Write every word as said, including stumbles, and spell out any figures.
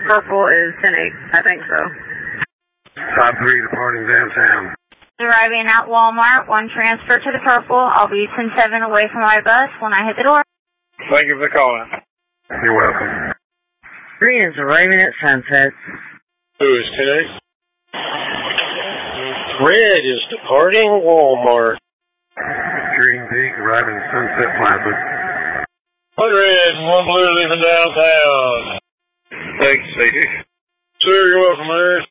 Purple is ten eight. I think so. five three departing downtown. Arriving at Walmart, one transfer to the Purple. I'll be ten seven away from my bus when I hit the door. Thank you for the call. You're welcome. Green is arriving at Sunset. Who is ten eight? Red is departing Walmart. Green Peak arriving at Sunset Plaza. One red and one blue leaving downtown. Thanks, Steve. Sir, you're welcome, man.